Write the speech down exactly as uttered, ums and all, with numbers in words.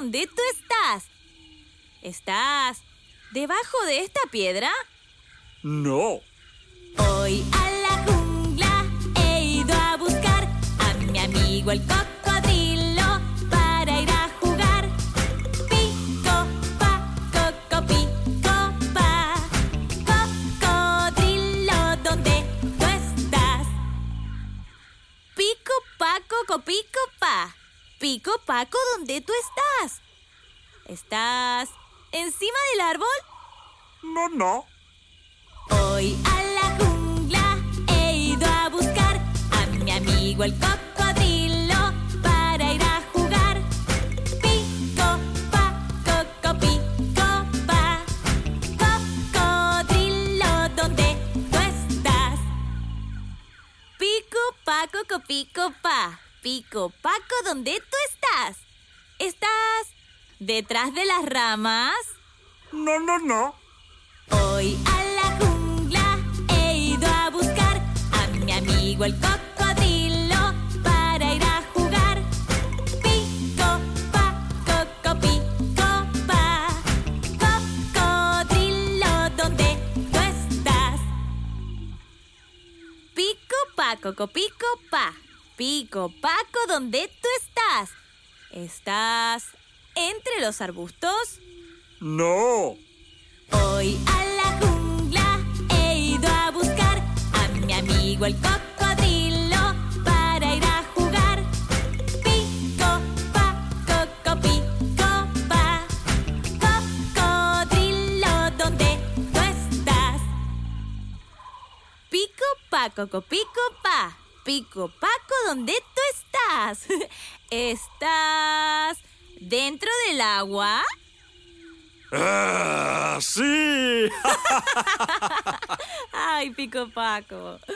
¿dónde tú estás? ¿Estás debajo de esta piedra? No. Hoy a la jungla he ido a buscar a mi amigo el cocodrilo para ir a jugar. Pico, pa, coco, pico, pa. Cocodrilo, ¿dónde tú estás? Pico, pa, coco, pico, pa. Pico, Paco, ¿dónde tú estás? ¿Estás encima del árbol? No, no. Hoy a la jungla he ido a buscar a mi amigo el cocodrilo para ir a jugar. Pico, pa, coco, pico, pa. Cocodrilo, ¿dónde tú estás? Pico, pa, coco, pico, pa. Pico, Paco, ¿dónde tú estás? ¿Estás detrás de las ramas? No, no, no. Hoy a la jungla he ido a buscar a mi amigo el cocodrilo para ir a jugar. Pico, pa, coco, pico, pa. Cocodrilo, ¿dónde tú estás? Pico, pa, coco, pico, pa. Pico, Paco, ¿dónde tú estás? ¿Estás entre los arbustos? No. Hoy a la jungla he ido a buscar a mi amigo el cocodrilo para ir a jugar. Pico, pa, coco, pico, pa. Cocodrilo, ¿dónde tú estás? Pico, pa, coco, pico, pa. Pico, Paco, ¿dónde tú estás? ¿Estás dentro del agua? ¡Ah, sí! Ay, Pico Paco.